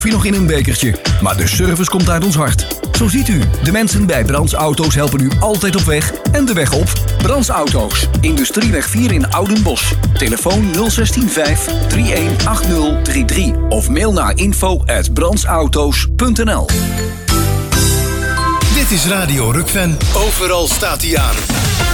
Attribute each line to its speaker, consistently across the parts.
Speaker 1: koffie nog in een bekertje, maar de service komt uit ons hart. Zo ziet u, de mensen bij Brands Auto's helpen u altijd op weg en de weg op. Brands Auto's, Industrieweg 4 in Oudenbosch. Telefoon 016 318033 of mail naar info@brandsauto's.nl.
Speaker 2: Dit is Radio Rukven. Overal staat hij aan.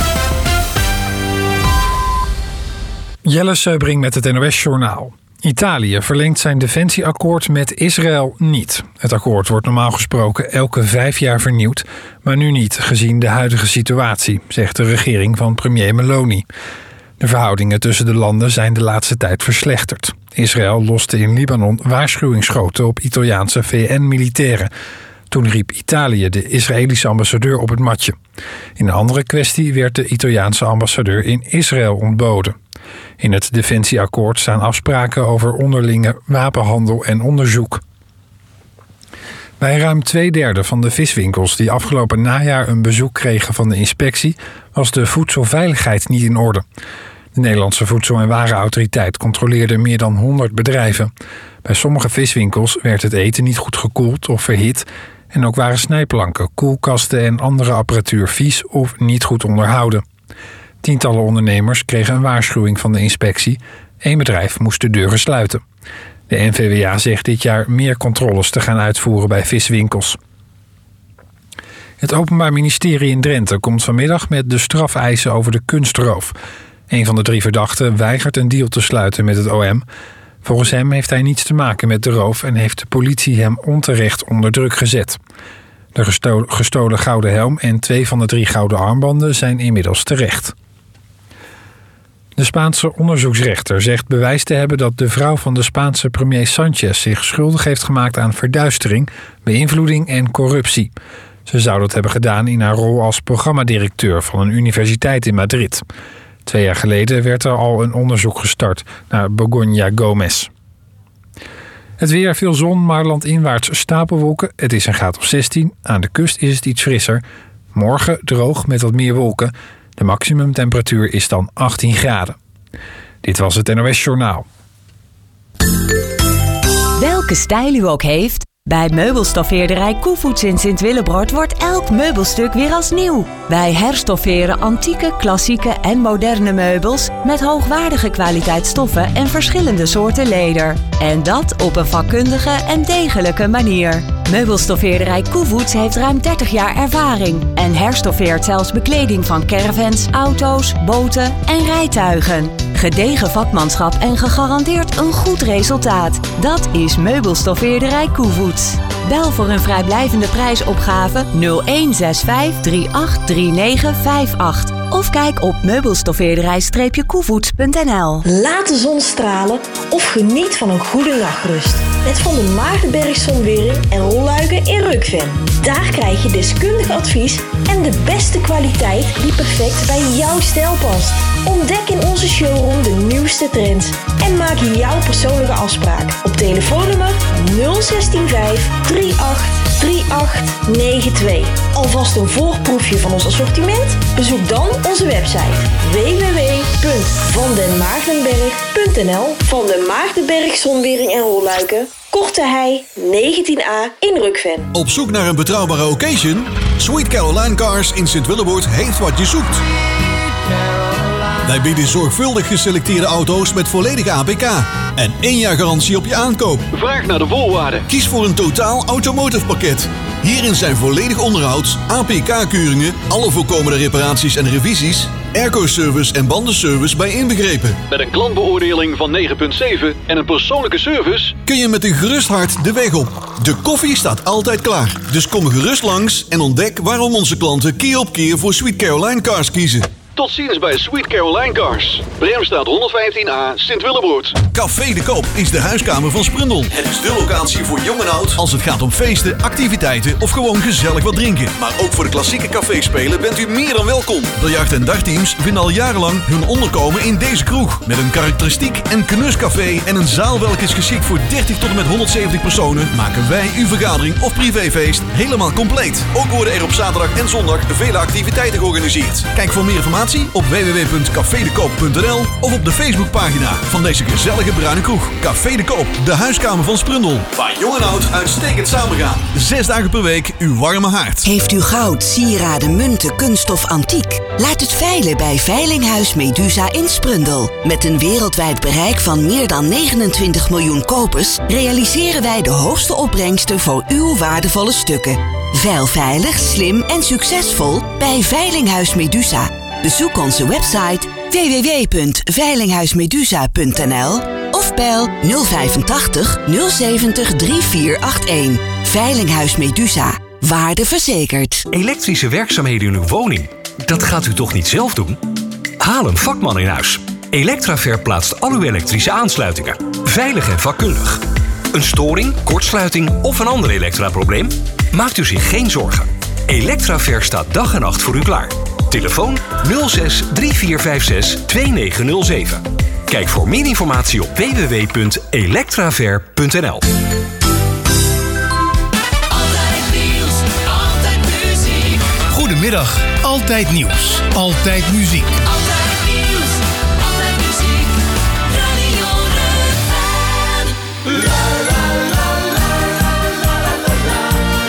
Speaker 3: Jelle Seubring met het NOS-journaal. Italië verlengt zijn defensieakkoord met Israël niet. Het akkoord wordt normaal gesproken elke 5 jaar vernieuwd, maar nu niet gezien de huidige situatie, zegt de regering van premier Meloni. De verhoudingen tussen de landen zijn de laatste tijd verslechterd. Israël loste in Libanon waarschuwingsschoten op Italiaanse VN-militairen. Toen riep Italië de Israëlische ambassadeur op het matje. In een andere kwestie werd de Italiaanse ambassadeur in Israël ontboden. In het defensieakkoord staan afspraken over onderlinge wapenhandel en onderzoek. Bij ruim 2/3 van de viswinkels die afgelopen najaar een bezoek kregen van de inspectie was de voedselveiligheid niet in orde. De Nederlandse Voedsel- en Warenautoriteit controleerde meer dan 100 bedrijven. Bij sommige viswinkels werd het eten niet goed gekoeld of verhit en ook waren snijplanken, koelkasten en andere apparatuur vies of niet goed onderhouden. Tientallen ondernemers kregen een waarschuwing van de inspectie. 1 bedrijf moest de deuren sluiten. De NVWA zegt dit jaar meer controles te gaan uitvoeren bij viswinkels. Het Openbaar Ministerie in Drenthe komt vanmiddag met de strafeisen over de kunstroof. Een van de 3 verdachten weigert een deal te sluiten met het OM. Volgens hem heeft hij niets te maken met de roof en heeft de politie hem onterecht onder druk gezet. De gestolen gouden helm en 2 van de 3 gouden armbanden zijn inmiddels terecht. De Spaanse onderzoeksrechter zegt bewijs te hebben dat de vrouw van de Spaanse premier Sanchez zich schuldig heeft gemaakt aan verduistering, beïnvloeding en corruptie. Ze zou dat hebben gedaan in haar rol als programmadirecteur van een universiteit in Madrid. 2 jaar geleden werd er al een onderzoek gestart naar Begoña Gómez. Het weer, veel zon, maar landinwaarts stapelwolken. Het is een graad of 16. Aan de kust is het iets frisser. Morgen droog met wat meer wolken. De maximumtemperatuur is dan 18 graden. Dit was het NOS Journaal.
Speaker 4: Welke stijl u ook heeft, bij meubelstoffeerderij Koevoets in Sint-Willebrord wordt elk meubelstuk weer als nieuw. Wij herstofferen antieke, klassieke en moderne meubels met hoogwaardige kwaliteitsstoffen en verschillende soorten leder. En dat op een vakkundige en degelijke manier. Meubelstoffeerderij Koevoets heeft ruim 30 jaar ervaring en herstoffeert zelfs bekleding van caravans, auto's, boten en rijtuigen. Gedegen vakmanschap en gegarandeerd een goed resultaat. Dat is Meubelstoffeerderij Koevoets. Bel voor een vrijblijvende prijsopgave 0165 383958 of kijk op meubelstoffeerderij-koevoets.nl.
Speaker 5: Laat de zon stralen of geniet van een goede nachtrust. Met Van den Maartenberg Zonwering en rolluiken in Rukven. Daar krijg je deskundig advies en de beste kwaliteit die perfect bij jouw stijl past. Ontdek in onze showroom de nieuwste trends en maak jouw persoonlijke afspraak op telefoonnummer 0165 383892. Alvast een voorproefje van ons assortiment? Bezoek dan onze website www.vandenmaartenberg.nl. Van den Maartenberg Zonwering en Rolluiken, Korte Hei 19A in Rukven.
Speaker 6: Op zoek naar een betrouwbare occasion? Sweet Caroline Cars in Sint-Willebrord heeft wat je zoekt. Wij bieden zorgvuldig geselecteerde auto's met volledige APK en 1 jaar garantie op je aankoop. Vraag naar de voorwaarden. Kies voor een totaal automotive pakket. Hierin zijn volledig onderhouds, APK-keuringen, alle voorkomende reparaties en revisies, airco-service en bandenservice bij inbegrepen. Met een klantbeoordeling van 9,7 en een persoonlijke service kun je met een gerust hart de weg op. De koffie staat altijd klaar, dus kom gerust langs en ontdek waarom onze klanten keer op keer voor Sweet Caroline Cars kiezen. Tot ziens bij Sweet Caroline Cars. Bremstraat 115A, Sint-Willebrord. Café de Koop is de huiskamer van Sprundel. Het is de locatie voor jong en oud als het gaat om feesten, activiteiten of gewoon gezellig wat drinken. Maar ook voor de klassieke caféspelen bent u meer dan welkom. Biljart- en dartteams vinden al jarenlang hun onderkomen in deze kroeg. Met een karakteristiek en knuscafé en een zaal welke is geschikt voor 30 tot en met 170 personen, maken wij uw vergadering of privéfeest helemaal compleet. Ook worden er op zaterdag en zondag vele activiteiten georganiseerd. Kijk voor meer informatie informatie op www.cafedekoop.nl of op de Facebookpagina van deze gezellige bruine kroeg. Café de Koop, de huiskamer van Sprundel. Waar jong en oud uitstekend samengaan. 6 dagen per week uw warme haard.
Speaker 7: Heeft u goud, sieraden, munten, kunststof, antiek? Laat het veilen bij Veilinghuis Medusa in Sprundel. Met een wereldwijd bereik van meer dan 29 miljoen kopers realiseren wij de hoogste opbrengsten voor uw waardevolle stukken. Veil veilig, slim en succesvol bij Veilinghuis Medusa. Bezoek onze website www.veilinghuismedusa.nl of bel 085 070 3481. Veilinghuis Medusa. Waarde verzekerd.
Speaker 8: Elektrische werkzaamheden in uw woning. Dat gaat u toch niet zelf doen? Haal een vakman in huis. Electraver plaatst al uw elektrische aansluitingen. Veilig en vakkundig. Een storing, kortsluiting of een ander elektraprobleem? Maakt u zich geen zorgen. Electraver staat dag en nacht voor u klaar. Telefoon 06 3456 2907. Kijk voor meer informatie op www.electraver.nl.
Speaker 2: Goedemiddag, Altijd Nieuws, Altijd Muziek.
Speaker 9: Altijd nieuws, altijd muziek, Radio Rukven. La la la la la la la la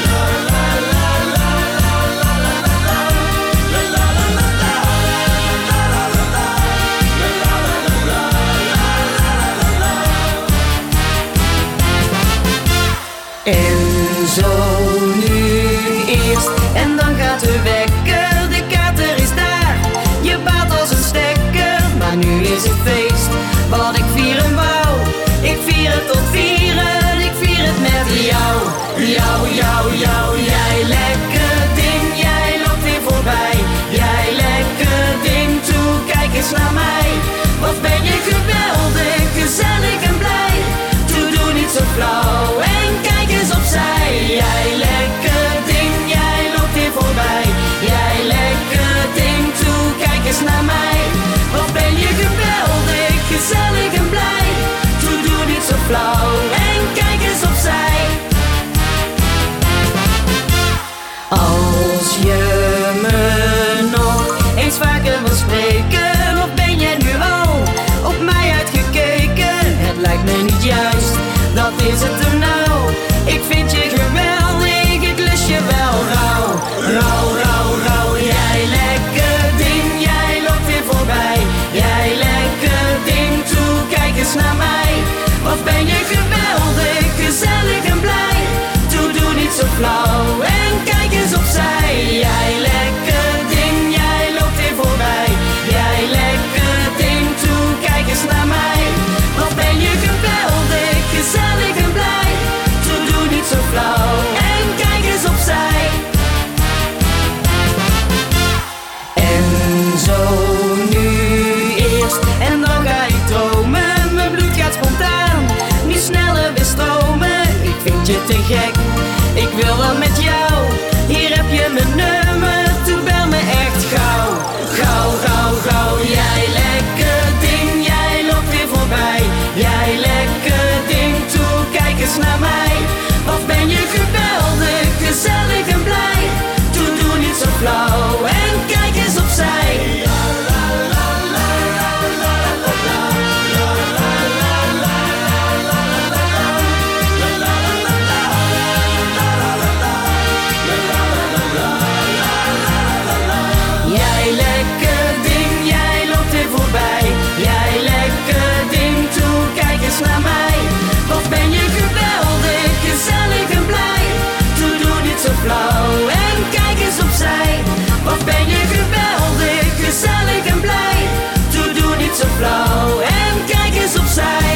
Speaker 10: En zo nu eerst en dan gaat de wekker, de kater is daar. Je baat als een stekker, maar nu is het feest. Wat ik vieren wou, ik vier het tot vieren. Ik vier het met jou, jou, jou, jou. Jij lekker ding, jij loopt weer voorbij. Jij lekker ding, toe, kijk eens naar mij. Wat ben je geweldig, gezellig en blij. Doe niet zo flauw en kijk eens opzij. Jij lekker ding, jij loopt weer voorbij. Jij lekker ding, toe, kijk eens naar mij. Wat ben je geweldig, gezellig en blij. Doe niet zo flauw en kijk eens opzij. Als je me nog eens vaker wil spreken, of ben jij nu al op mij uitgekeken? Het lijkt me niet juist, dat is het er nou. Ik vind je geweldig, ik lust je wel rauw. Rauw, rauw, rauw. Jij lekker ding, jij loopt weer voorbij. Jij lekker ding, toe, kijk eens naar mij. Wat ben je geweldig, gezellig en blij. Doe niet zo flauw en kijk eens opzij. Jij lekker ding, jij loopt weer voorbij. Jij lekker ding, toe, kijk eens naar mij. Wat ben je geweldig, gezellig en blij. Doe niet zo flauw en kijk eens opzij. En zo nu eerst en dan ga ik dromen. Mijn bloed gaat spontaan, nu sneller weer stromen. Ik vind je te gek, ik wil wel met jou. Hier heb je mijn nummer, toe bel me echt gauw. Gauw, gauw, gauw. Jij lekker ding, jij loopt weer voorbij. Jij lekker ding, toe, kijk eens naar mij. Wat ben je geweldig, gezellig en blij. Doe niet zo flauw en kijk eens opzij. Jij lekker ding, jij loopt weer voorbij. Jij lekker ding, toe, kijk eens naar mij. Wat ben je geweldig, gezellig en blij. Doe niet zo flauw en kijk eens opzij. Wat ben je geweldig, gezellig en blij. Doe niet zo flauw en kijk eens opzij.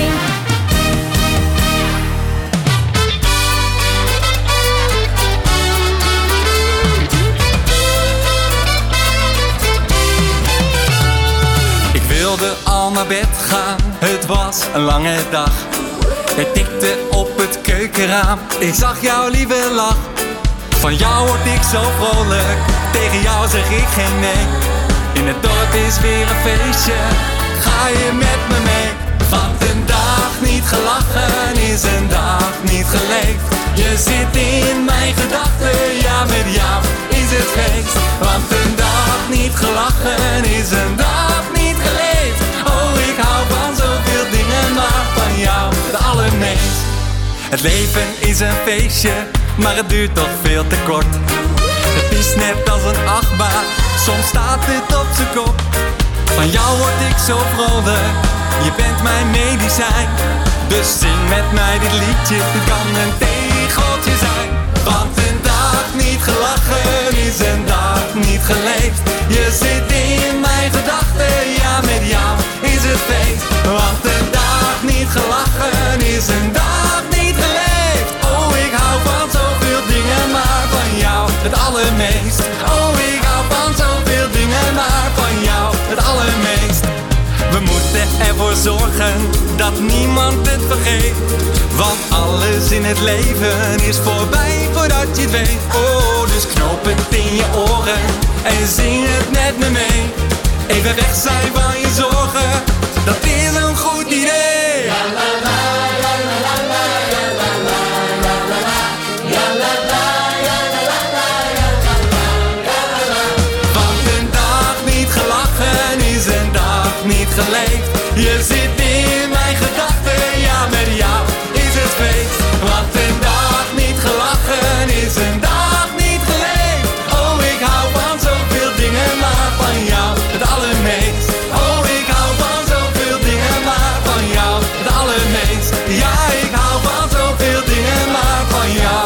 Speaker 11: Ik wilde al naar bed gaan, het was een lange dag. Het tikte op het keukenraam, ik zag jouw lieve lach. Van jou word ik zo vrolijk, tegen jou zeg ik geen nee. In het dorp is weer een feestje, ga je met me mee? Want een dag niet gelachen is een dag niet geleefd. Je zit in mijn gedachten, ja met jou is het feest. Want een dag niet gelachen is is een dag niet geleefd. Oh, ik hou van zoveel dingen, maar van jou het allermeest. Het leven is een feestje, maar het duurt toch veel te kort. Het is net als een achtbaan, soms staat het op zijn kop. Van jou word ik zo vrolijk, je bent mijn medicijn. Dus zing met mij dit liedje, dit kan een tegeltje zijn. Want een dag niet gelachen is een dag niet geleefd. Je zit in mijn gedachten, ja met jou is het feest. Want een dag niet gelachen is een dag niet geleefd. Oh, ik hou van zoveel dingen, maar van jou het allermeest. Oh, ik hou van zoveel dingen, maar van jou het allermeest. We moeten ervoor zorgen dat niemand het vergeet. Want alles in het leven is voorbij voordat je het weet. Oh, dus knoop het in je oren en zing het met me mee. Even weg zijn van je zorgen, dat is een goed idee. Ja, la, la, la, la, la, la, ja, la, la, la, la, la. Ja, la, la, ja, la, la, la, ja, la, la, ja, la, la. Want een dag niet gelachen is een dag niet geleefd. Je zit in mijn gedachten, ja met jou is het feest. Want een dag niet gelachen is een dag niet geleefd. Oh, ik hou van zoveel dingen, maar van jou het allermeest. Oh, ik hou van zoveel dingen, maar van jou het allermeest. Ja, ik hou van zoveel dingen, maar van jou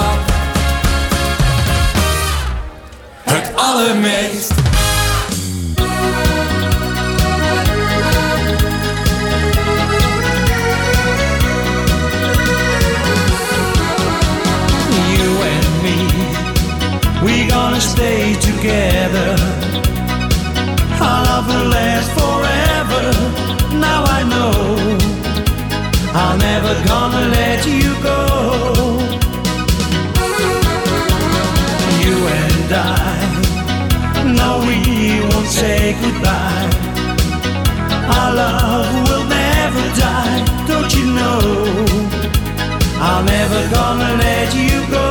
Speaker 11: het allermeest.
Speaker 12: We're gonna stay together. Our love will last forever. Now I know I'm never gonna let you go. You and I, no, we won't say goodbye. Our love will never die, don't you know? I'm never gonna let you go.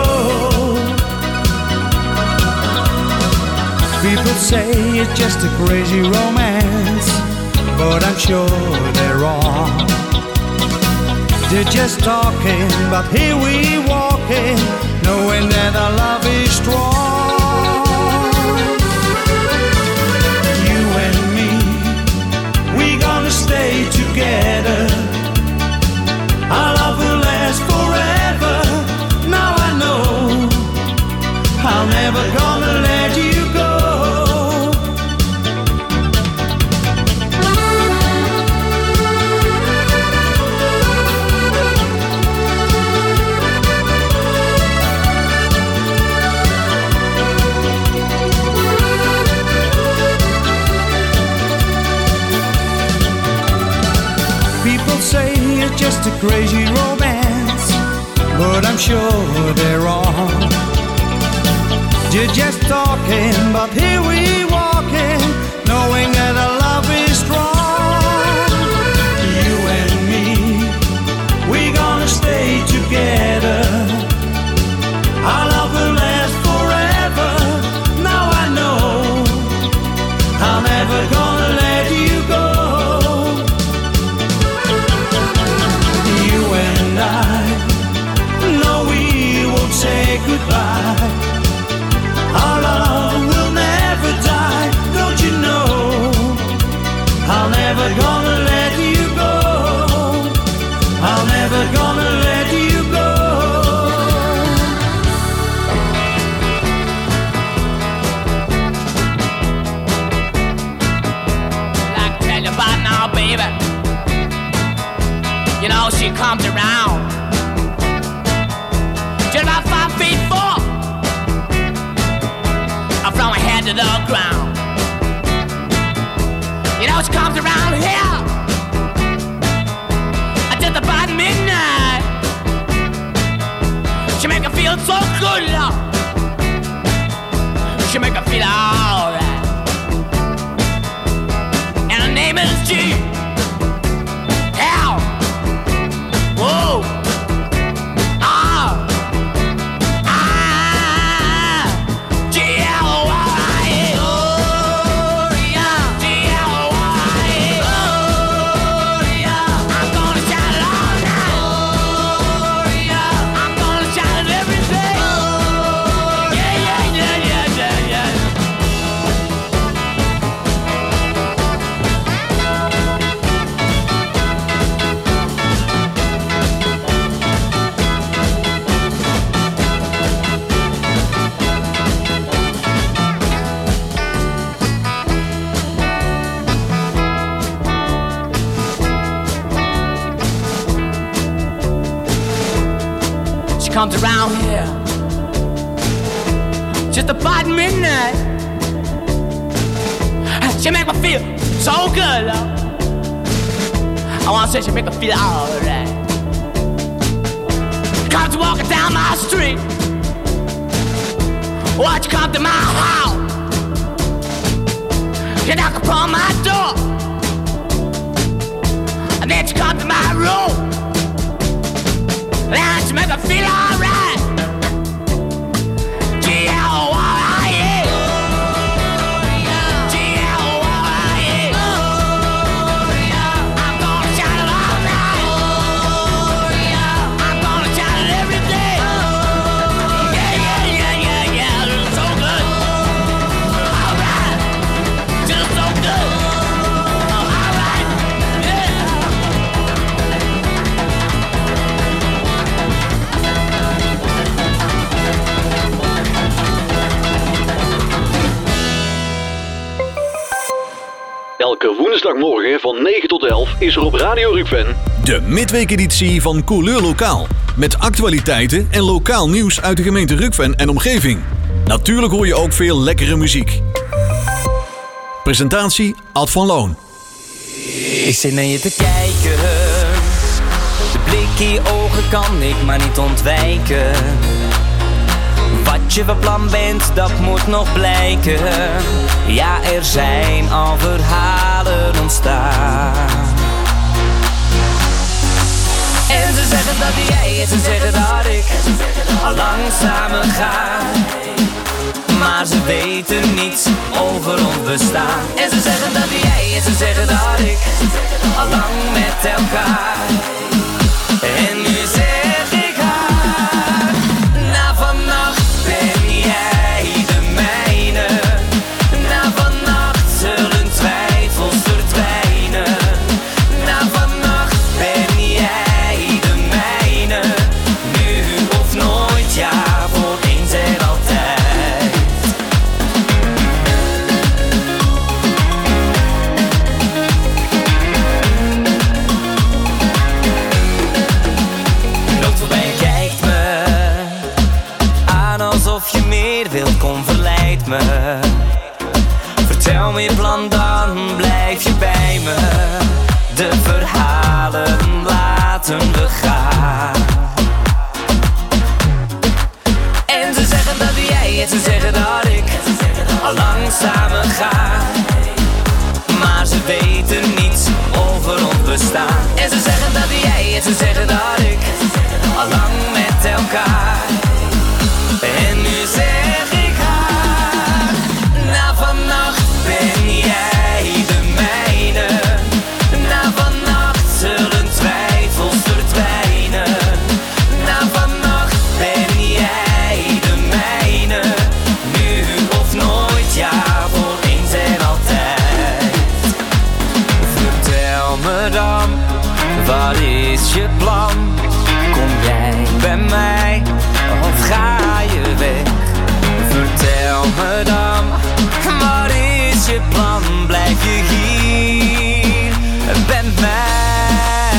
Speaker 12: People say it's just a crazy romance, but I'm sure they're wrong. They're just talking, but here we walking, knowing that our love is strong. You and me, we're gonna stay together. Our love will last forever. Now I know I'm never gonna let you go. Say it's just a crazy romance, but I'm sure they're wrong. You're just talking, but here we walking, knowing that our love is strong. You and me, we're gonna stay together. Our love will last forever. Now I know I'm never gonna let you go. Say goodbye. Our love will never die, don't you know? I'm never gonna let you go. I'm never gonna let you go.
Speaker 13: Like tell you about now, baby. You know she comes around. Just about 5'4", from her head to the ground. You know she comes around here just about midnight. She make her feel so good, love. She make her feel alright. And her name is G. L. Whoa. comes around here just about midnight. She make me feel so good, love. I wanna say she make me feel alright. Comes walking down my street. Watch you come to my house. You knock upon my door. And then you come to my room. And she make me feel alright. G-L-Y-E. G-L-Y-E. I'm gonna shout it all night. I'm gonna shout it every day. Yeah, it's so good. Alright, just so good. Alright, yeah.
Speaker 14: Elke woensdagmorgen van 9 tot 11 is er op Radio Rukven
Speaker 6: De midweekeditie van Couleur Lokaal. Met actualiteiten en lokaal nieuws uit de gemeente Rukven en omgeving. Natuurlijk hoor je ook veel lekkere muziek. Presentatie Ad van Loon.
Speaker 15: Ik zit naar je te kijken. De blik in je ogen kan ik maar niet ontwijken. Wat je van plan bent, dat moet nog blijken. Ja, er zijn al verhalen ontstaan. En ze zeggen dat jij en ze zeggen dat ik al lang samen ga. Maar ze weten niets over ons bestaan. En ze zeggen dat jij en ze zeggen dat ik al lang met elkaar. En nu zeg ik haar, na vannacht ben jij de mijne. Na vannacht zullen twijfels verdwijnen. Na vannacht ben jij de mijne. Nu of nooit, ja, voor eens en altijd. Loopt voorbij, kijkt me aan alsof je meer wilt, kom verleid me. Vertel me je plan, dan blijf je bij me. De verhalen laten we gaan. En ze zeggen dat jij en ze zeggen dat ik al lang samen ga. Maar ze weten niets over ons bestaan. En ze zeggen dat jij en ze zeggen dat ik al lang met elkaar. En nu zeg ik haar, na vannacht ben jij de mijne. Na vannacht zullen twijfels verdwijnen. Na vannacht ben jij de mijne. Nu of nooit, ja, voor eens en altijd. Vertel me dan, wat is je plan? Kom jij bij mij of ga je weg? Vertel me dan, wat is je plan? Blijf je hier bij mij?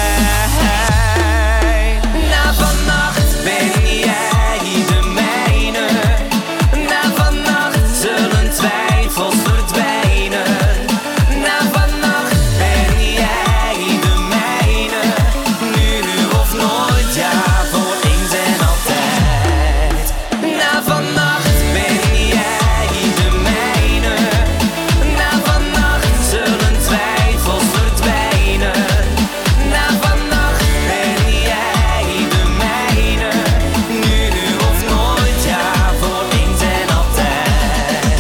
Speaker 15: Na vannacht ben jij de mijne. Na vannacht zullen twijfels verdwijnen. Na vannacht ben jij de mijne. Nu of nooit, ja, voor eens en altijd. Na vannacht ben jij de mijne. Na vannacht zullen twijfels verdwijnen. Na vannacht ben jij de mijne. Nu of nooit, ja, voor eens en altijd.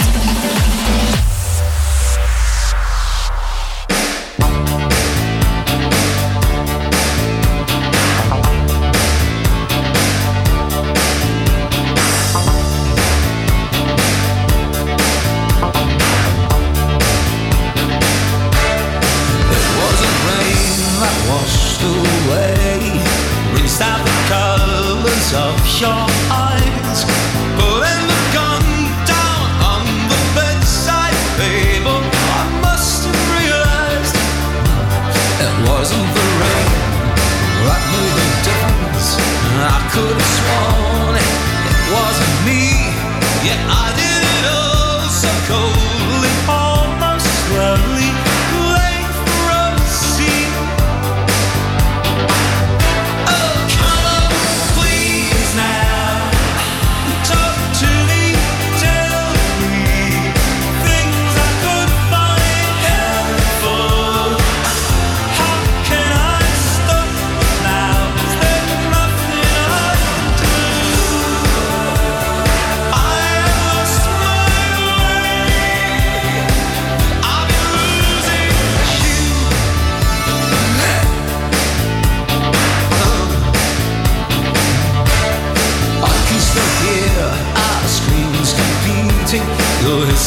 Speaker 12: It wasn't rain that washed away, rinsed out the colors of your eyes. But when the gun down on the bedside table, I must have realized it wasn't the rain that made a difference. I could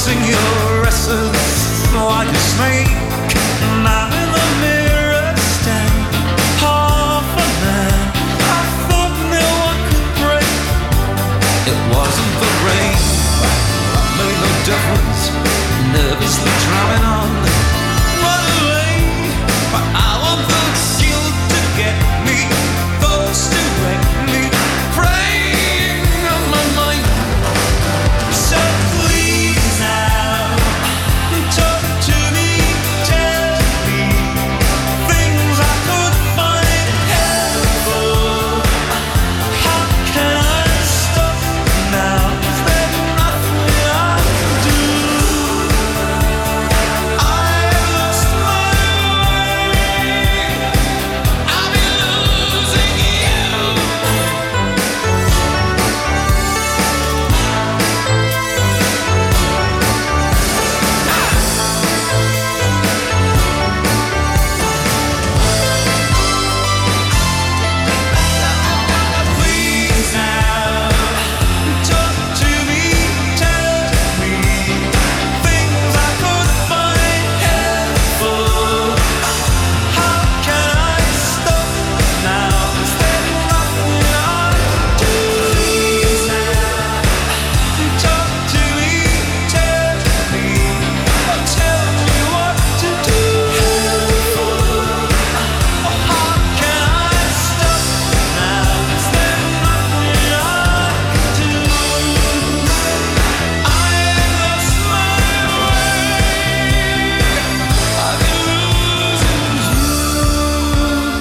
Speaker 12: sing your essence like a snake. Now in the mirror stand half a man. I thought no one could break. It wasn't the rain, that made no difference. Nervously drumming on, run away. But I want the guilt to get me, thoughts to wreck me, praying on my mind. So please now, talk to me, tell me things I could find helpful. How can I stop now? Is there nothing I can do? I've lost my way. I've been losing you. Please now, talk to me, tell me things I could find helpful. How can I stop now? Is there nothing I can do? Please now, talk to me, tell me what to do. How can I stop now? Is there nothing I can do? I've lost my way. I've been losing you.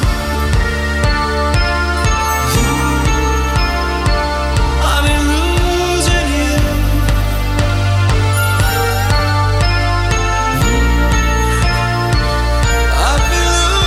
Speaker 12: I've been losing you. I've been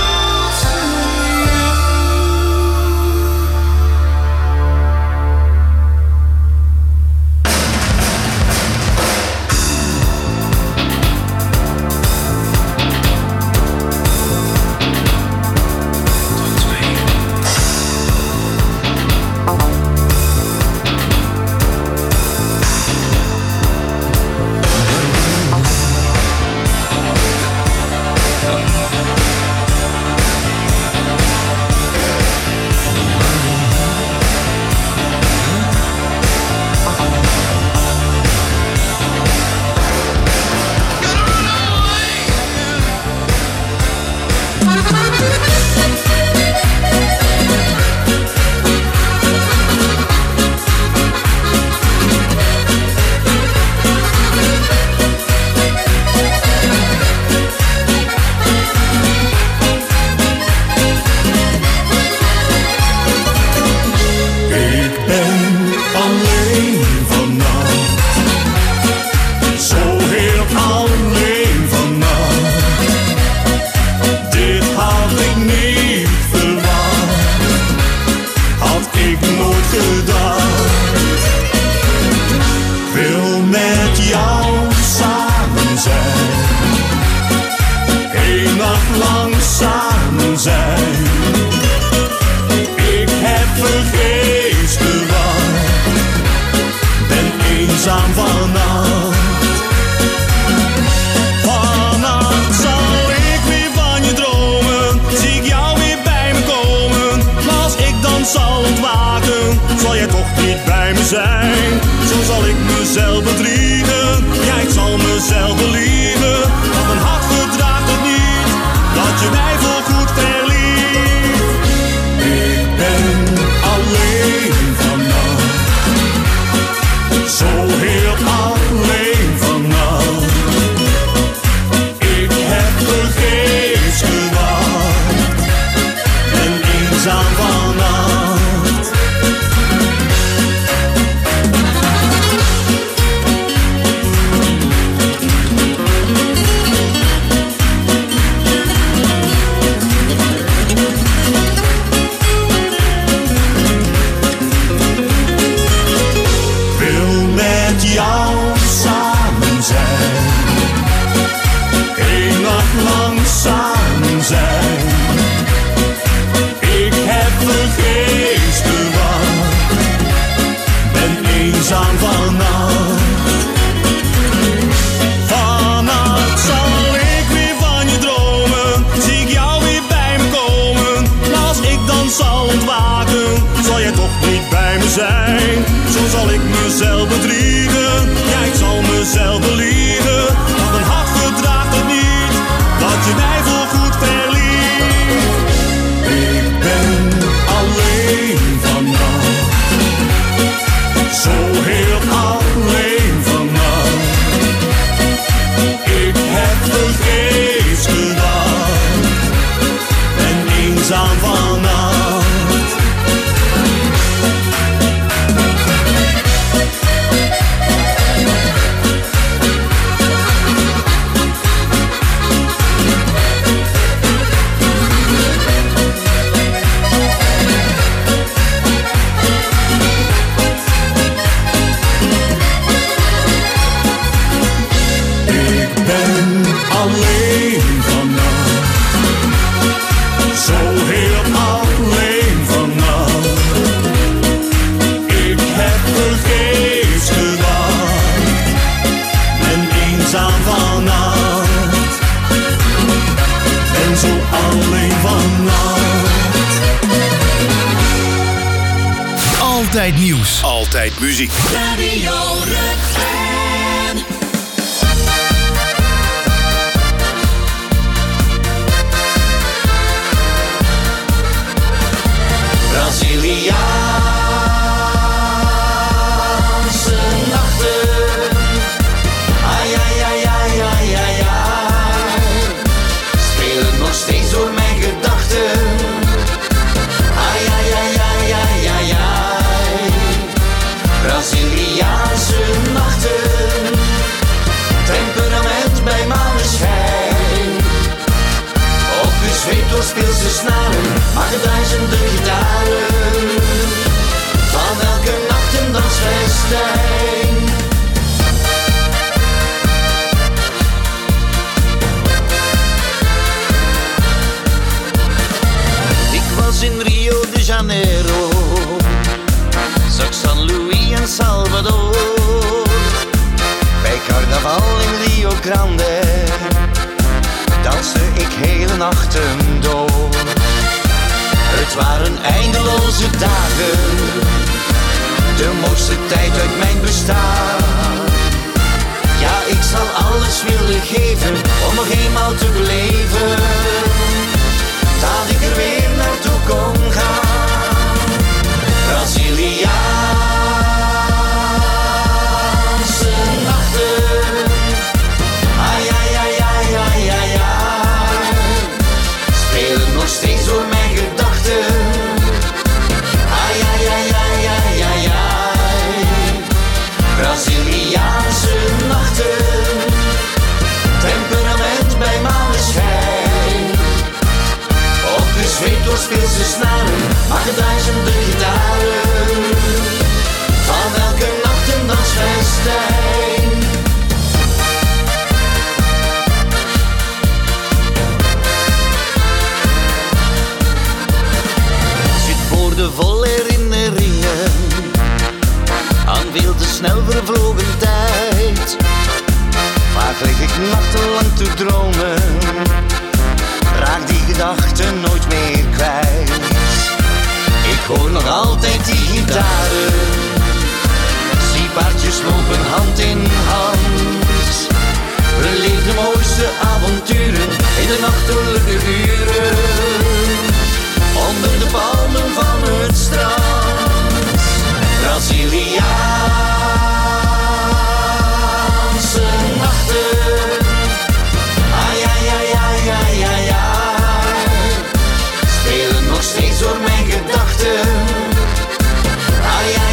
Speaker 12: Ik ben alleen vannacht, zo heel alleen vannacht. Dit had ik niet verwacht, had ik nooit gedacht. Ik wil met jou samen zijn, één nacht lang samen zijn. Ik heb vergeefs gewacht, ben eenzaam vannacht. Vannacht zal ik weer van je dromen, zie ik jou weer bij me komen. Als ik dan zal ontwaken, zal jij toch niet bij me zijn. Zo zal ik mezelf bedriegen, jij zal mezelf believen. Want mijn hart verdraagt het niet, dat je mij voorgoed verliet. Ik ben alleen vannacht, zo heel alleen vannacht. Ik heb vergeefs gewacht, ben eenzaam vannacht. Wil met jou samen zijn, één nacht lang samen zijn. Ik heb vergeefs gewacht, ben eenzaam vannacht.
Speaker 16: zijn. Zo zal ik mezelf bedriegen, ja ik zal mezelf beliegen. Want een hart verdraagt het niet, dat je mij voorgoed verliet. Ik ben alleen vannacht, zo heel alleen vannacht. Ik heb vergeefs gedacht, ben eenzaam vannacht. Alleen vannacht, zo heel alleen vannacht. Ik heb vergeefs gedacht, ben eenzaam vannacht. Ben zo alleen vannacht.
Speaker 2: Altijd nieuws, altijd muziek.
Speaker 9: Radio Rukven.
Speaker 15: Braziliaanse nachten. Ai, ai, ai, ai, ai, ai, ai. Spelen nog steeds door mijn gedachten. Ai, ai, ai, ai, ai, ai, ai. Braziliaanse nachten. Temperament bij maneschijn. Opgezweept door speelse snaren, maken duizenden gitaren. Van elke nacht een dansfestijn. Ik was in Rio de Janeiro, zag San Luis en Salvador. Bij carnaval in Rio Grande danste ik hele nachten door. Het waren eindeloze dagen, de mooiste tijd uit mijn bestaan. Ja, ik zal alles willen geven om nog eenmaal te beleven dat ik er weer naartoe kon gaan. Braziliaanse nachten. Ai, ai, ai, ai, ai, ai, ai. Spelen nog steeds door mijn gedachten. Ai, ai, ai, ai, ai, ai, ai. Braziliaanse nachten. Temperament bij maneschijn. Opgezweept door speelse snaren, maken duizenden gitaren. Van elke nacht een dansfestijn. De vol herinneringen aan veel te snel vervlogen tijd. Vaak lig ik nachtenlang te dromen, raak die gedachten nooit meer kwijt. Ik hoor nog altijd die gitaren, zie paardjes lopen hand in hand. Beleef de mooiste avonturen in de nachtelijke uren. Onder de palmen van het strand. Braziliaanse nachten. Ai, ai, ai, ai, ai, ai, ai. Spelen nog steeds door mijn gedachten. Ai,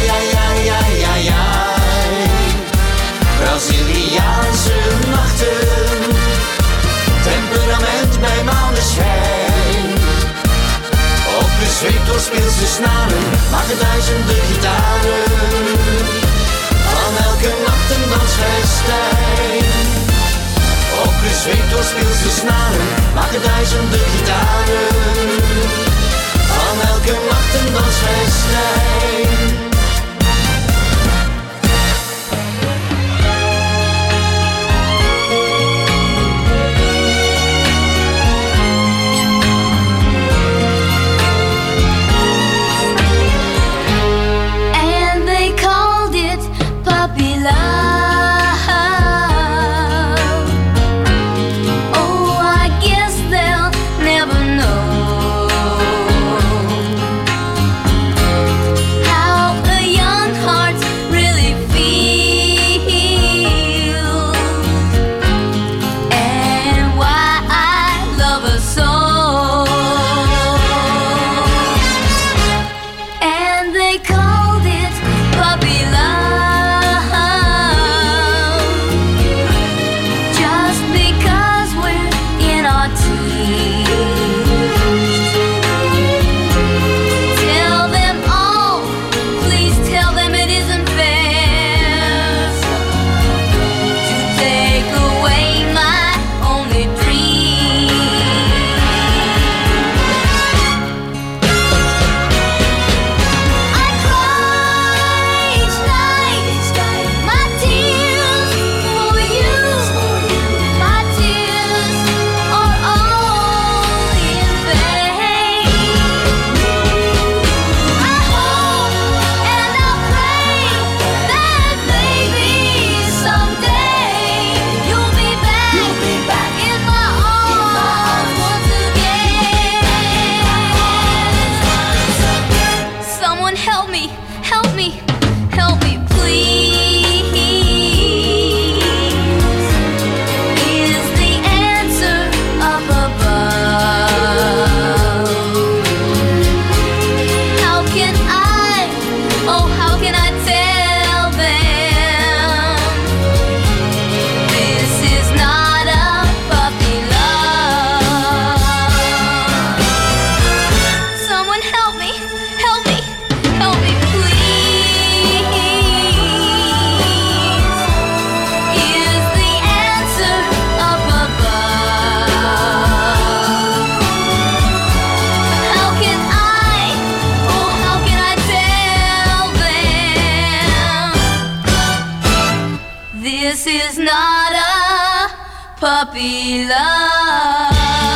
Speaker 9: This is not a puppy love.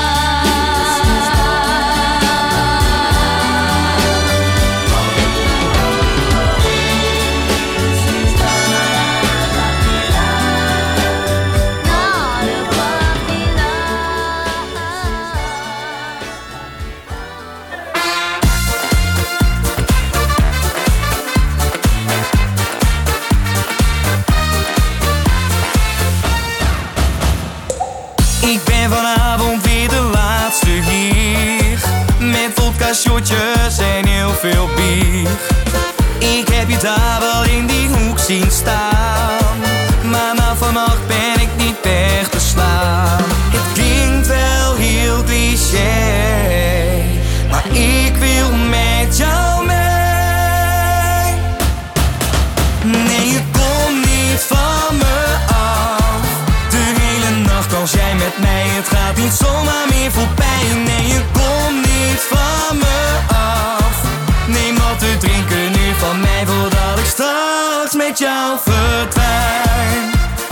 Speaker 15: Ik ben vanavond weer de laatste hier, met vodka shotjes en heel veel bier. Ik heb je daar wel in die hoek zien staan, maar na vannacht ben ik niet weg te slaan. Het klinkt wel heel cliché, maar ik wil met jou mee. Nee, je komt niet van me af, de hele nacht als jij met mij. Het gaat niet zomaar meer voorbij. Nee, je komt niet van me af. Neem wat te drinken nu van mij, voordat ik straks met jou verdwijn.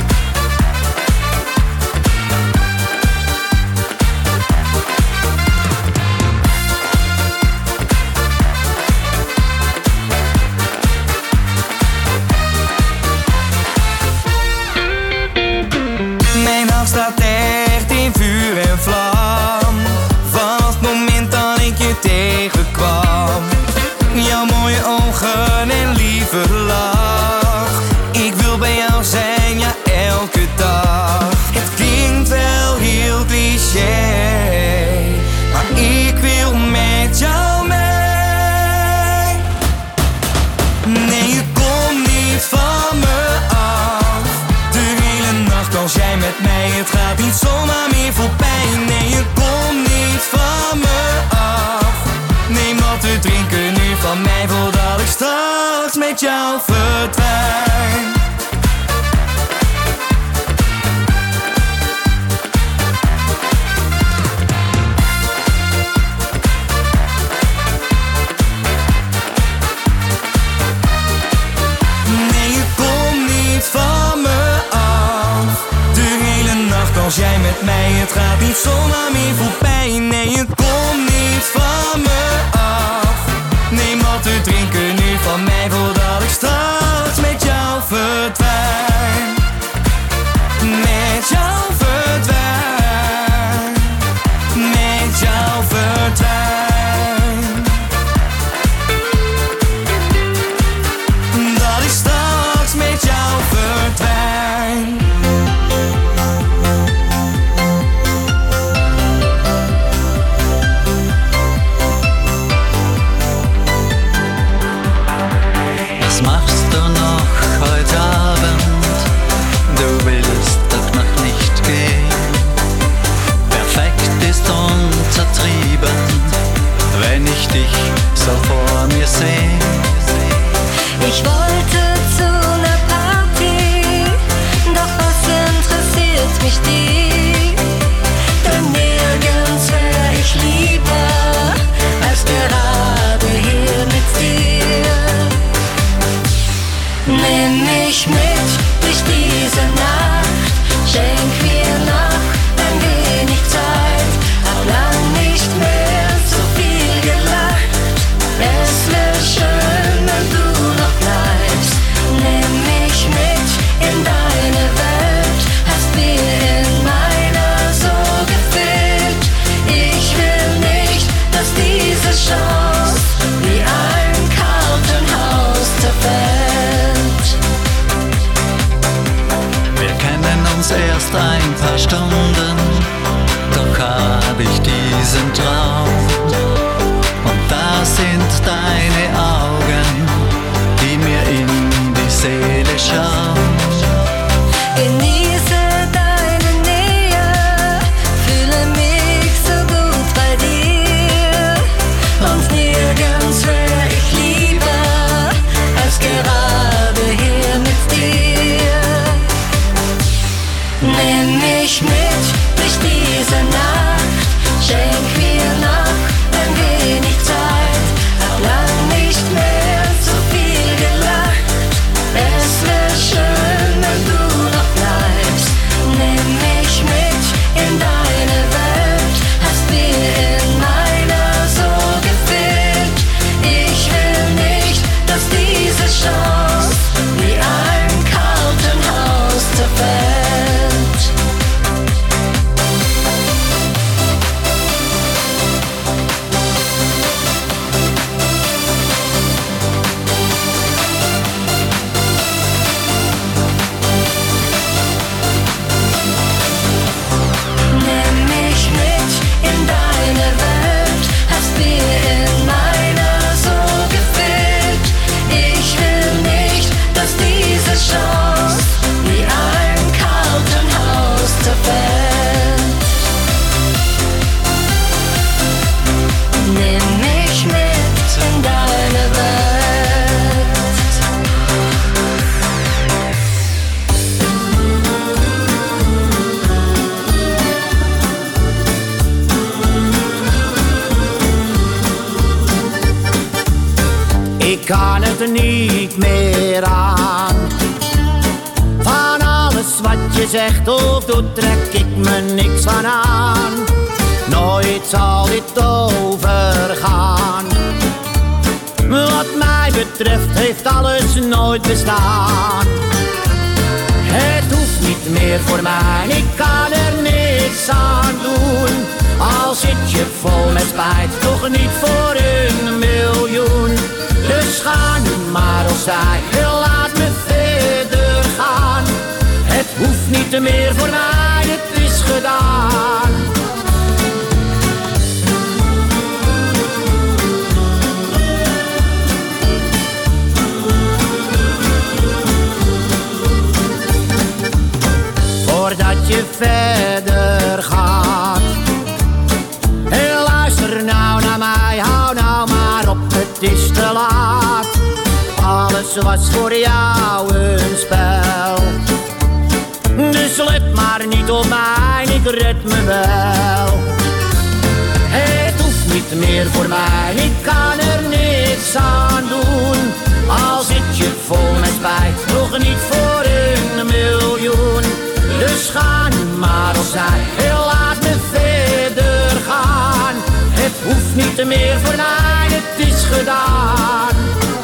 Speaker 15: Mijn hart staat echt in vuur en vlam, vanaf het moment dat ik je tegenkwam. Jouw mooie ogen en lieve lach, ik wil bij jou zijn, ja elke dag. Het klinkt wel heel cliché, maar ik wil met jou mee. Nee, je komt niet van me af, de hele nacht als jij met mij. Het gaat niet zomaar meer voorbij. Nee, je komt niet van me af. Neem wat te drinken nu van mij, voordat ik straks met jou verdwijn. Nee, je komt niet van me af, de hele nacht als jij met mij. Het gaat niet zomaar meer voorbij. Nee, je komt niet van me af. Neem wat te drinken nu van mij, voordat ik straks met jou verdwijn. Met jou verdwijn. Met jou verdwijn. Dat ik straks met jou verdwijn.
Speaker 17: Was machst du noch heute Abend? Du willst doch noch nicht gehen. Perfekt ist untertrieben, wenn ich dich so vor mir sehe.
Speaker 9: Ich wollte zu ner Party, doch was interessiert mich die? Denn nirgends wär ich lieber als gerade hier mit dir. Nimm mich mit durch diese Nacht, schenk mir noch ein wenig Zeit. Hab lang nicht mehr so viel gelacht, es wär schön, wenn du noch bleibst. Nimm mich mit in deine Welt, hast mir in meiner so gefehlt. Ich will nicht, dass diese Chance wie ein Kartenhaus zerfällt.
Speaker 17: Wir kennen uns erst ein paar Stunden, doch hab ich diesen Traum. Und da sind deine Augen, die mir in die Seele schauen.
Speaker 9: Genieße deine Nähe, fühle mich so gut bei dir. Und nirgends wär ich lieber als gerade hier mit dir. Nimm mich mit
Speaker 12: er niet meer aan. Van alles wat je zegt of doet, trek ik me niks van aan. Nooit zal dit overgaan. Wat mij betreft heeft alles nooit bestaan. Het hoeft niet meer voor mij, ik kan er niks aan doen. Al zit je vol met spijt, toch niet voor 1 miljoen. Dus ga nu maar opzij, laat me verder gaan. Het hoeft niet meer voor mij, het is gedaan. Voordat je verder gaat, en luister nou naar mij, hou nou maar op, het is te laat. Alles was voor jou een spel, dus let maar niet op mij, ik red me wel. Het hoeft niet meer voor mij, ik kan er niks aan doen. Al zit je vol met spijt, nog niet voor 1 miljoen. Dus ga nu maar opzij, laat me verder gaan. Het hoeft niet meer voor mij, het is gedaan.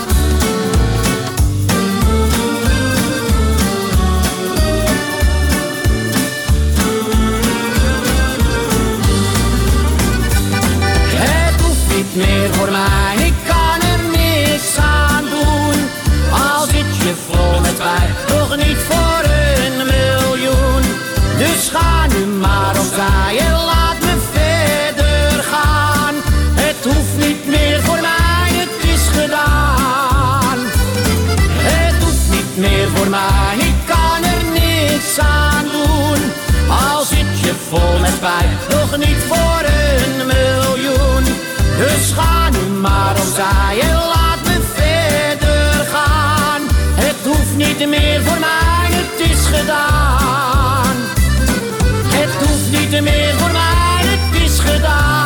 Speaker 12: Het hoeft niet meer voor mij, ik kan er niks aan doen. Al zit je vol met spijt, nog niet voor 1 miljoen. Dus ga nu maar opzij en laat me verder gaan. Het hoeft niet meer voor mij, het is gedaan. Het hoeft niet meer voor mij, ik kan er niks aan doen. Al zit je vol met spijt, nog niet voor 1 miljoen. Dus ga nu maar opzij en laat me verder gaan. Het hoeft niet meer voor mij, het is gedaan. Het hoeft niet meer voor mij, het is gedaan.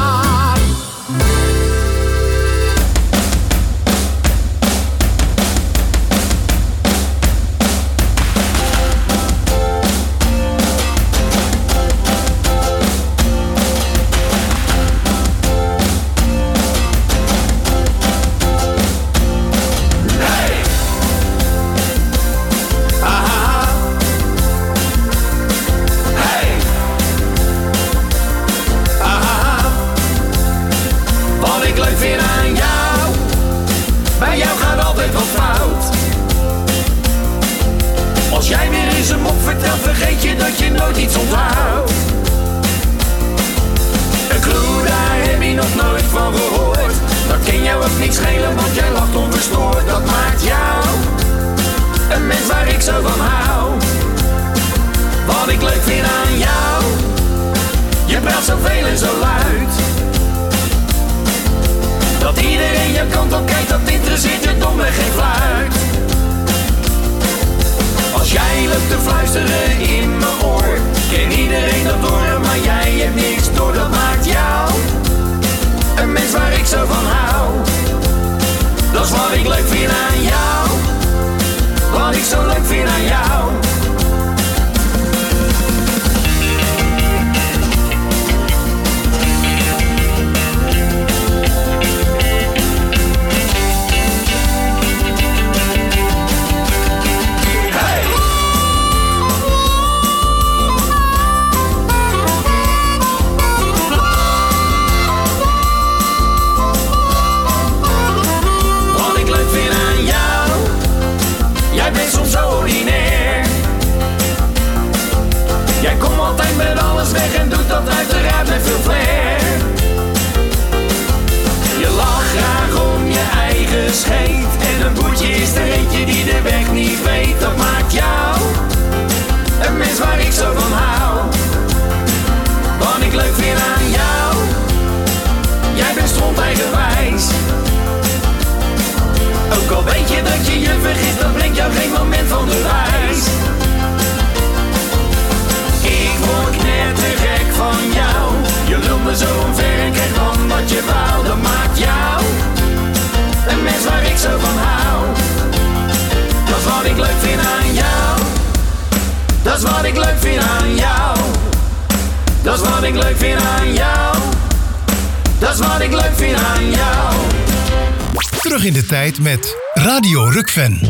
Speaker 18: Als jij weer eens een mop vertelt, vergeet je dat je nooit iets onthoudt. Een clue, daar heb je nog nooit van gehoord. Dat kan jou ook niet schelen, want jij lacht onverstoord. Dat maakt jou een mens waar ik zo van hou. Wat ik leuk vind aan jou, je praat zoveel en zo luid. Dat iedereen je kant op kijkt, dat interesseert je domweg geen fluit. Als jij loopt te fluisteren in mijn oor, ken iedereen dat door, maar jij hebt niks door. Dat maakt jou een mens waar ik zo van hou. Dat is wat ik leuk vind aan jou, wat ik zo leuk vind aan jou. Jij bent soms zo ordinair. ik leuk vind aan jou. Dat is wat ik leuk vind aan jou. Dat is wat ik leuk vind aan jou.
Speaker 2: Terug in de tijd met Radio Rukven.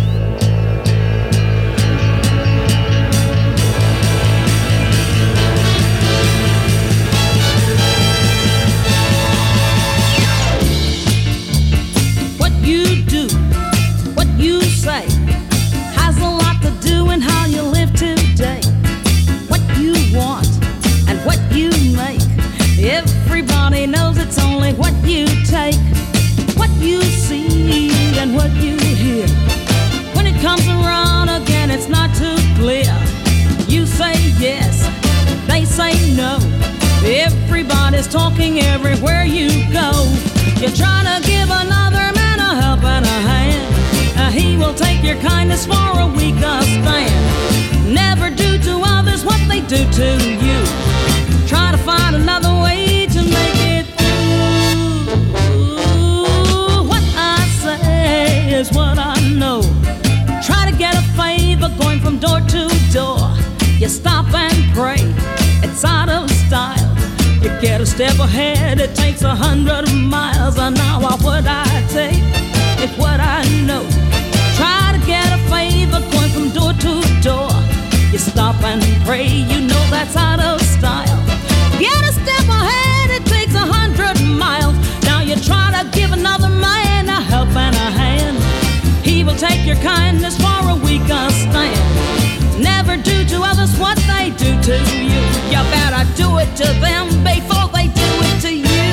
Speaker 19: What you do, what you say, has a lot to do in how you live today. What you want and what you make, everybody knows it's only what you take. What you see and what you hear, when it comes around again it's not too clear. You say yes, they say no, everybody's talking everywhere you go. You're trying to give another man a help and a hand, he will take your kindness for a weaker stand. Never do to others what they do to you. Try to find another way to make it through. What I say is what I know. Try to get a favor going from door to door. You stop and pray, it's out of style. You get a step ahead, it takes 100 miles an hour. What I take is what I know. Try to get a favor going from door to door. You stop and pray, you know that's out of style. Get a step ahead, it takes 100 miles. Now you try to give another man a help and a hand, he will take your kindness for a weaker stand. Never do to others what they do to you. You better do it to them before they do it to you.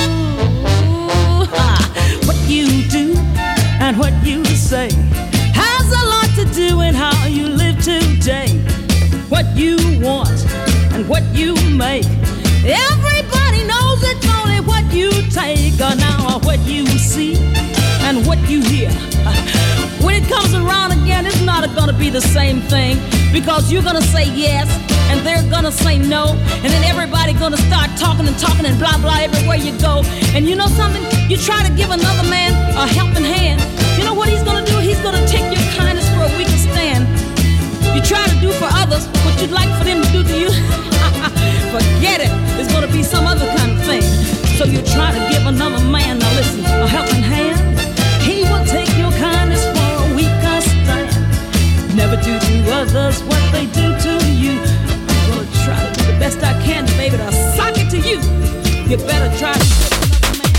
Speaker 19: What you do and what you say has a lot to do in how you live today. What you want and what you make, everybody knows it's only what you take. Or now what you see and what you hear, when it comes around again it's not gonna be the same thing. Because you're gonna say yes and they're gonna say no, and then everybody gonna start talking and blah blah everywhere you go. And you know something, you try to give another man a helping hand, you know what he's gonna do? He's gonna take your kindness for a weaker stand. You try to do for others what you'd like for them to do to you. Forget it, it's gonna be some other kind of thing. So you try to give another man, now listen, a helping hand, he will take your kindness for a weaker stand. Never do to others what they do to you. I'm gonna try to do the best I can, baby, to sock it to you. You better try to give another man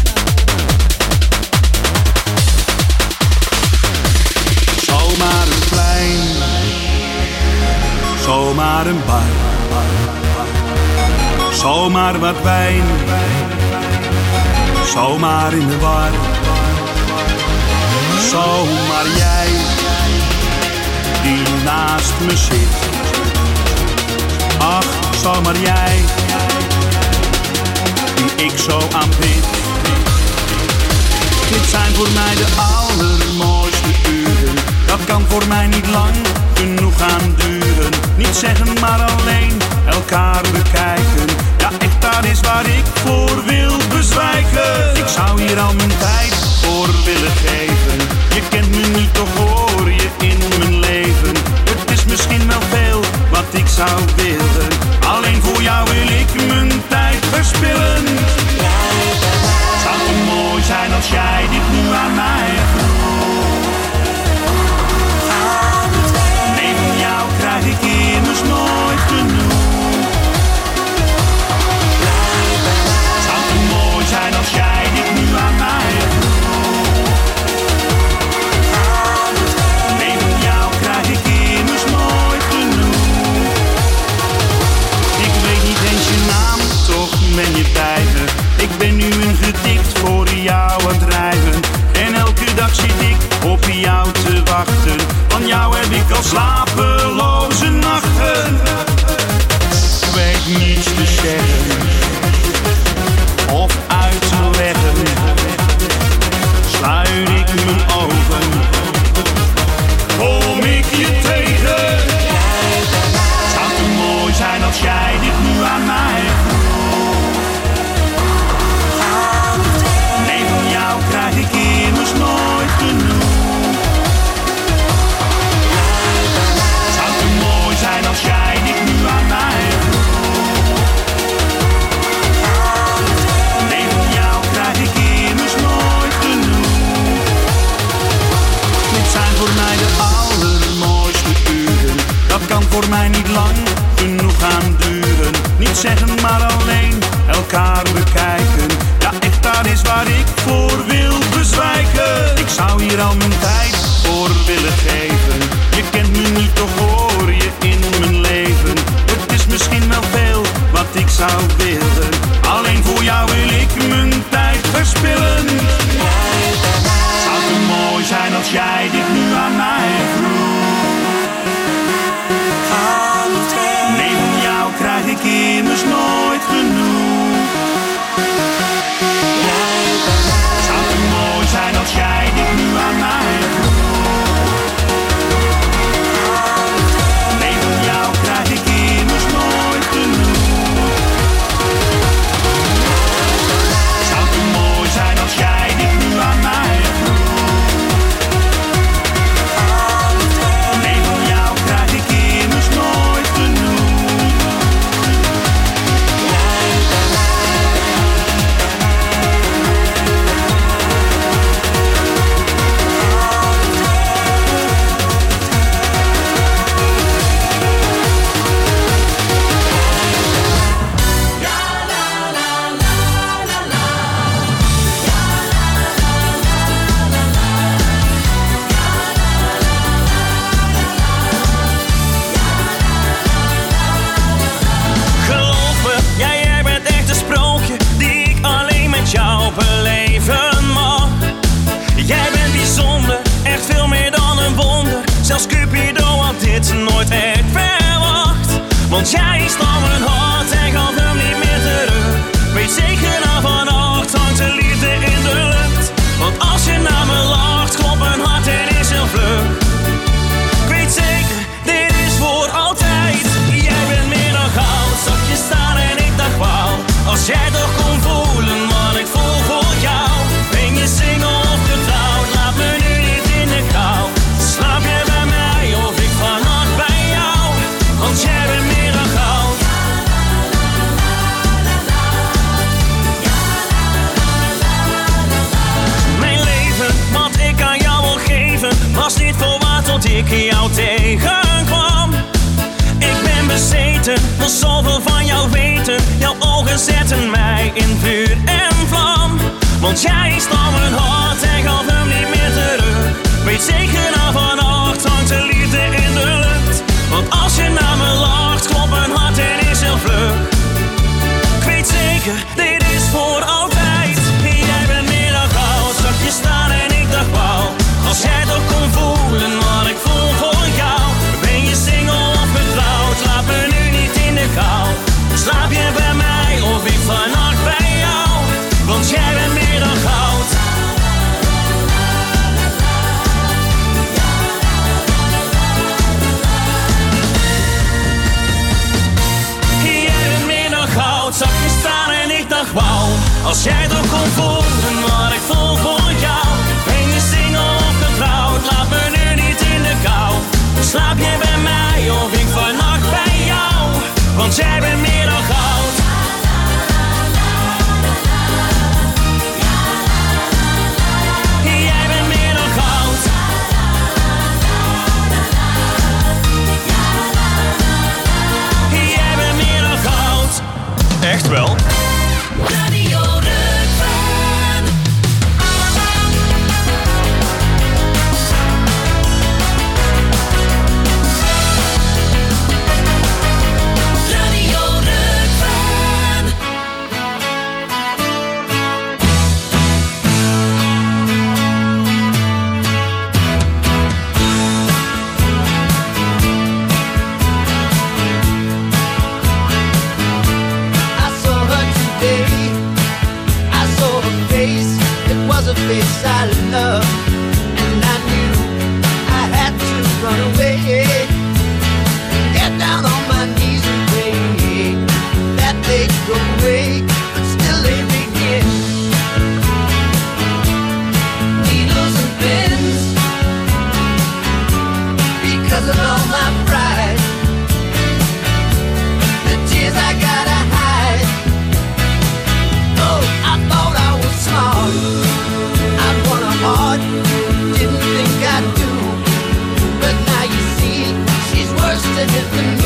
Speaker 19: a...
Speaker 16: Zomaar een plein, zomaar een bar, zomaar wat wijn, zomaar in de war. Zomaar jij, die naast me zit. Ach, zomaar jij, die ik zo aanbid. Dit zijn voor mij de allermooiste uren. Dat kan voor mij niet lang genoeg gaan duren. Niet zeggen, maar alleen elkaar bekijken. Ja, echt, dat is waar ik voor wil bezwijken. Ik zou hier al mijn tijd voor willen geven. Je kent me niet, toch hoor je in mijn leven. Het is misschien wel veel wat ik zou willen. Alleen voor jou wil ik mijn tijd verspillen. Zou het mooi zijn als jij dit nu aan mij vroeg. Nee, van jou krijg ik immers nooit genoeg. Zou het mooi zijn als jij dit nu aan mij vroeg. Nee, van jou krijg ik immers nooit genoeg. Ik weet niet eens je naam, toch ben je bij me. Ik ben nu een gedicht voor jou aan het rijmen. En elke dag zit ik op jou te wachten. Van jou heb ik al slapeloze nachten. Ik weet niets te zeggen of uit te leggen. Sluit ik mijn ogen, kom ik je tegen. Zou het mooi zijn als jij dit nu aan mij vroeg. Nee, van jou krijg ik immers nooit genoeg. Zou het mooi zijn als jij dit nu
Speaker 12: voor mij niet lang genoeg gaan duren. Niet zeggen, maar alleen elkaar bekijken. Ja, echt, dat is waar ik voor wil bezwijken. Ik zou hier al mijn tijd voor willen geven. Je kent me niet, toch hoor je in mijn leven. Het is misschien wel veel wat ik zou willen. Alleen voor jou wil ik mijn tijd verspillen. Zou het mooi zijn als jij dit nu aan mij vroeg? Nee, van jou krijg ik immers nooit genoeg. Zou het mooi zijn als jij dit nu aan mij vroeg? Nee, van jou krijg ik immers nooit genoeg. Zou het mooi zijn als jij dit nu aan mij vroeg? Nee, van jou krijg ik immers nooit genoeg.
Speaker 15: Geloof me, jij bent echt een sprookje die ik alleen met jou beleven mag. Jij bent bijzonder, echt veel meer dan een wonder. Zelfs Cupido had dit nooit echt verwacht. Want jij stal mijn hart en gaf hem niet meer terug. Weet zeker, na vannacht hangt de liefde in de lucht. Want als je naar me lacht, klopt mijn hart en is heel vlug. Ik weet zeker, dit is voor altijd. Jij bent meer dan goud, zag je staan en ik dacht wauw. Als jij toch kon voelen wat ik voel voor jou. Ben je single of getrouwd, laat me nu niet in de kou. Slaap je bij mij of ik vannacht bij jou. Want jij bent meer dan goud. Mijn leven, wat ik aan jou wil geven, was niet volwaard tot ik jou tegenkwam. Ik ben bezeten, wil zoveel van jou weten. Jouw ogen zetten mij in vuur en vlam. Want jij stal mijn hart en gaf hem niet meer terug. Weet zeker, na vannacht hangt de liefde in de lucht. Want als je naar me lacht, klopt mijn hart en is heel vlug. Ik weet zeker, dit is voor altijd. Jij bent meer dan goud, zag je staan en ik dacht wauw. Als jij toch kon voelen wat ik voel voor jou. Ben je single of getrouwd, laat me nu niet in de kou. Slaap je bij mij of ik vannacht bij jou. Want jij bent meer dan goud. Jij bent meer dan goud, zag je staan en ik dacht wauw. Als jij toch kon voelen wat ik voel voor jou. Ben je single of getrouwd, laat me nu niet in de kou. Slaap je bij mij of ik vannacht bij jou. Want jij bent meer dan goud. Jij bent meer dan goud. Jij bent meer dan goud. Echt wel?
Speaker 9: Radio Rukven. Radio Rukven.
Speaker 10: I saw her today. I saw her face. It was a face I loved, and I knew I had to run away. Get down on my knees and pray that they'd go away, but still they begin. Needles and pins, because of all my pride. The tears I gotta hide. Oh, I thought I was smart. I'd won a heart, didn't think I'd do. But now you see, she's worse than it than me.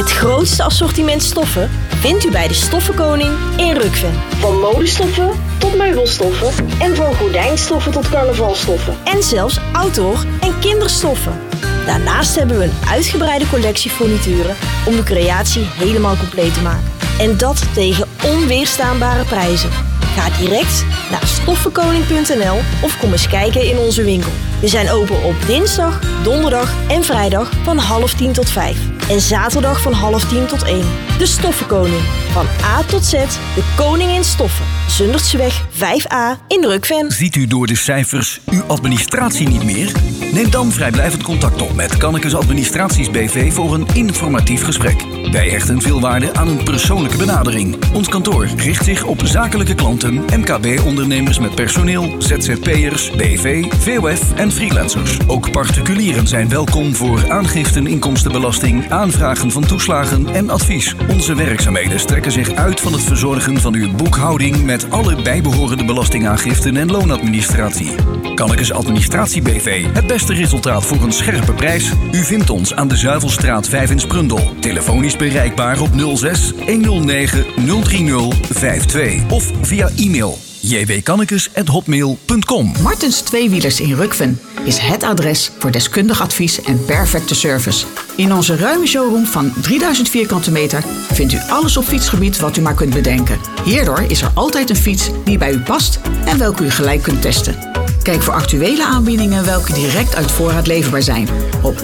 Speaker 5: Het grootste assortiment stoffen vindt u bij de Stoffenkoning in Rukven. Van modestoffen tot meubelstoffen en van gordijnstoffen tot carnavalstoffen. En zelfs outdoor- en kinderstoffen. Daarnaast hebben we een uitgebreide collectie furnituren om de creatie helemaal compleet te maken. En dat tegen onweerstaanbare prijzen. Ga direct naar stoffenkoning.nl of kom eens kijken in onze winkel. We zijn open op dinsdag, donderdag en vrijdag van 9:30 tot 5. En zaterdag van 9:30 tot 1. De Stoffenkoning. Van A tot Z, de koning in stoffen. Zundertseweg 5A in Rukven.
Speaker 1: Ziet u door de cijfers uw administratie niet meer? Neem dan vrijblijvend contact op met Kannekes Administraties BV voor een informatief gesprek. Wij hechten veel waarde aan een persoonlijke benadering. Ons kantoor richt zich op zakelijke klanten, MKB-ondernemers met personeel, ZZP'ers, BV, VOF en freelancers. Ook particulieren zijn welkom voor aangiften inkomstenbelasting, aanvragen van toeslagen en advies. Onze werkzaamheden strekken zich uit van het verzorgen van uw boekhouding met alle bijbehorende belastingaangiften en loonadministratie. Kannekes Administratie BV. Het beste resultaat voor een scherpe prijs. U vindt ons aan de Zuivelstraat 5 in Sprundel. Telefonisch bereikbaar op 06 109 030 52 of via e-mail jwkannekes@hotmail.com.
Speaker 20: Martens Tweewielers in Rukven is het adres voor deskundig advies en perfecte service. In onze ruime showroom van 3000 vierkante meter vindt u alles op fietsgebied wat u maar kunt bedenken. Hierdoor is er altijd een fiets die bij u past en welke u gelijk kunt testen. Kijk voor actuele aanbiedingen welke direct uit voorraad leverbaar zijn op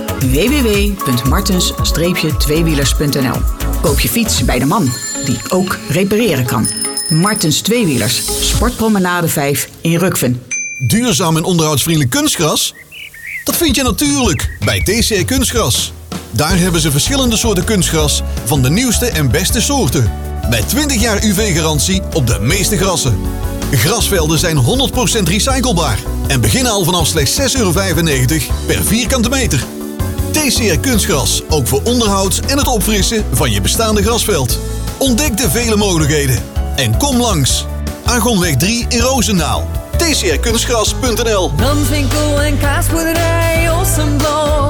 Speaker 20: www.martens-tweewielers.nl. Koop je fiets bij de man die ook repareren kan. Martens Tweewielers, Sportpromenade 5 in Rukven.
Speaker 6: Duurzaam en onderhoudsvriendelijk kunstgras? Dat vind je natuurlijk bij TCR Kunstgras. Daar hebben ze verschillende soorten kunstgras van de nieuwste en beste soorten. Met 20 jaar UV-garantie op de meeste grassen. Grasvelden zijn 100% recyclebaar en beginnen al vanaf slechts €6,95 per vierkante meter. TCR Kunstgras, ook voor onderhoud en het opfrissen van je bestaande grasveld. Ontdek de vele mogelijkheden en kom langs. Argonweg 3 in Roosendaal. tcrkunstgras.nl.
Speaker 10: Brandwinkel en kaasboerderij Ossenblok.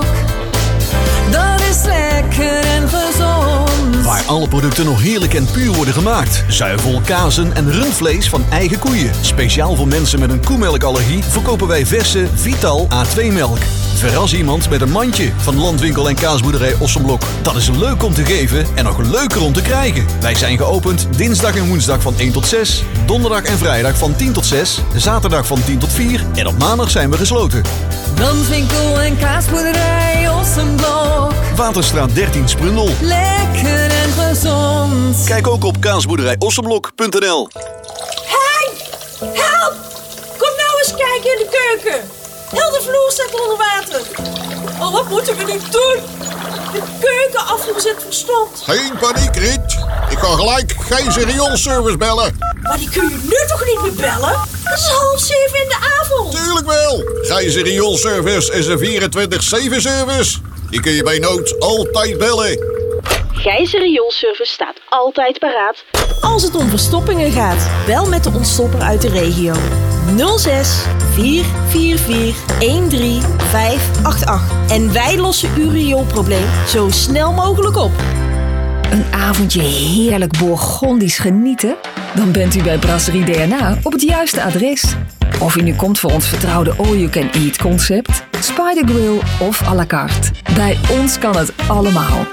Speaker 10: Dat is lekker en gezond.
Speaker 6: Waar alle producten nog heerlijk en puur worden gemaakt. Zuivel, kazen en rundvlees van eigen koeien. Speciaal voor mensen met een koemelkallergie verkopen wij verse Vital A2-melk. Verras iemand met een mandje van Landwinkel en kaasboerderij Ossenblok. Dat is leuk om te geven en nog leuker om te krijgen. Wij zijn geopend dinsdag en woensdag van 1 tot 6. Donderdag en vrijdag van 10 tot 6. Zaterdag van 10 tot 4. En op maandag zijn we gesloten.
Speaker 10: Brandwinkel en kaasboerderij Ossenblok.
Speaker 6: Waterstraat 13 Sprundel.
Speaker 10: Lekker en gezond.
Speaker 6: Kijk ook op kaasboerderijossenblok.nl.
Speaker 5: Hey! Help! Kom nou eens kijken in de keuken. Heel de vloer staat onder water. Oh, wat moeten we nu doen? De keukenafvoer zit verstomd.
Speaker 21: Geen paniek, Riet. Ik ga gelijk Gijs Rioolservice bellen.
Speaker 5: Maar die kun je nu toch niet meer bellen? Het is 6:30 in de avond.
Speaker 21: Tuurlijk wel. Gijs Rioolservice is een 24/7 service. Die kun je bij nood altijd bellen.
Speaker 5: Gijzer Rioolservice staat altijd paraat als het om verstoppingen gaat. Bel met de ontstopper uit de regio. 06 444 13588. En wij lossen uw rioolprobleem zo snel mogelijk op.
Speaker 22: Een avondje heerlijk Bourgondisch genieten? Dan bent u bij Brasserie DNA op het juiste adres. Of u nu komt voor ons vertrouwde all-you-can-eat concept, Spider Grill of à la carte. Bij ons kan het allemaal.